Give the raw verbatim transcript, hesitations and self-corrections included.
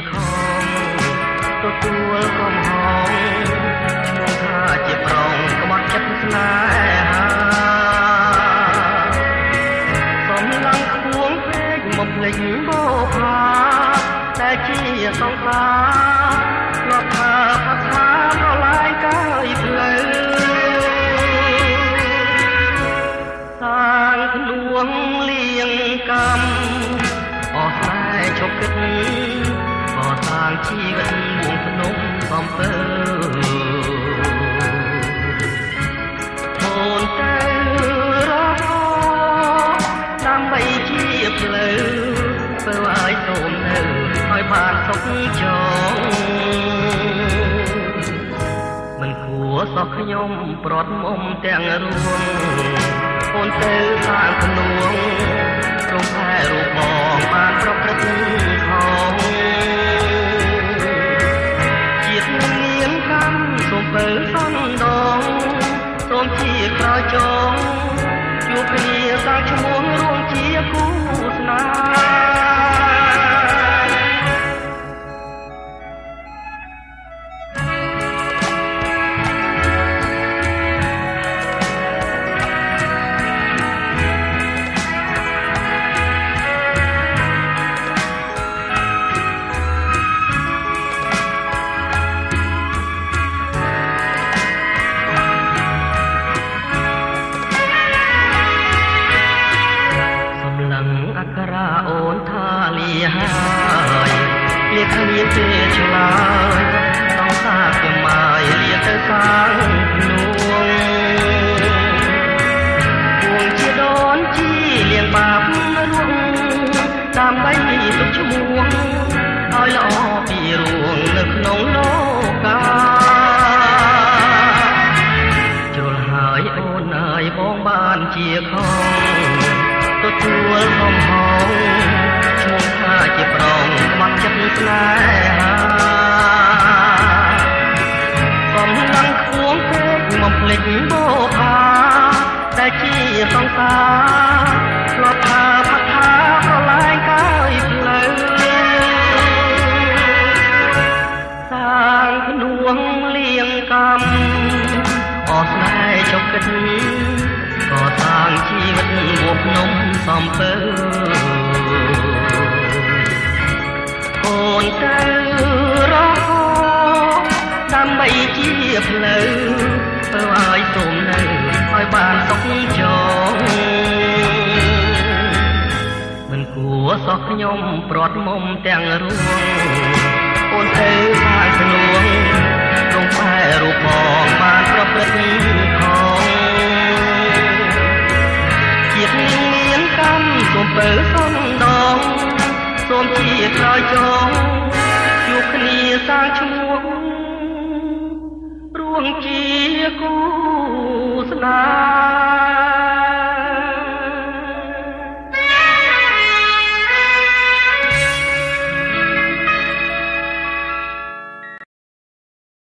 ខំទទួលកំហុសឈ្មោះថាជាប្រងក្បត់ចិត្តស្នេហាសំឡងខ្ពងពេកមកភ្លេចបោផាតែជាសង្សារលត់ថាផាថាប្រឡាយកាយផ្លូវសាងភ្នួងលៀងកម្មអស់តែជប់គិតបោសាងជីវិតមួងភ្នំសំពើអូនទៅរកដើម្បីជាផ្លូវធ្វើឲ្យសូមនៅឲ្យបានសុខចងមិនគួរសោះខ្ញុំប្រត់មុំទាំងរួមអូនទៅខាងភ្នួងរំផែរូបបងបានប្រព្រឹត្តខំជាតិមានកម្មសូមបើសណ្ដងសូមជាក្រោយចងជួបគ្នាសាងឈ្មោះរួមជាគូស្នេហ៍អូនថាលាហើយលាគ្នាទេឆ្លើយต้องសាខ្ញុំមកលាទៅសាងភ្នួងពួងជាដូនជីលៀងបាបរួងដើម្បីទុកឈ្មោះឲ្យល្អពីរួងនៅក្នុងលោកកាជ្រុលហើយអូនអើយបងបានជាខំទទួលកំហុសឈ្មោះថាជាប្រងក្បត់ចិត្តស្នេហាកំឡងខ្ពងពេកមកភ្លេចបោផាតែជាសង្សារធ្លាប់ថាផាថាប្រឡាយកាយផ្លូវសាងភ្នួងលៀងកម្មអស់ស្នេហ៍ចុកគិតក៏សាងជីវិតមួភ្នំសំពើអូនទៅរកដើម្បីជាផ្លូវធ្វើឲ្យសូមនៅឲ្យបានសុខចងមិនគួរសោះខ្ញុំប្រត់មុំទាំងរួងអូនទៅខាងភ្នួងរងផែរូបបងបានប្រព្រឹត្តខំជាតិមានកម្មសូមបើសណ្ដងសូមជាក្រោយចងជួបគ្នាសាងឈ្មោះរួងជាគូស្នេហ៍